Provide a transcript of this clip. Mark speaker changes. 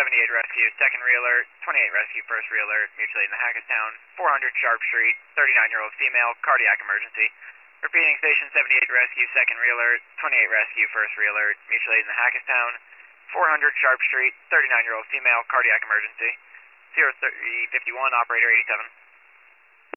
Speaker 1: 78 rescue, second realer, 28 rescue, first realer, mutually in the Hackettstown, 400 Sharp Street, 39-year-old female, cardiac emergency. Repeating, station 78 rescue, second realer, 28 rescue, first realer, mutually in the Hackettstown, 400 Sharp Street, 39-year-old female, cardiac emergency. 0351, operator 87.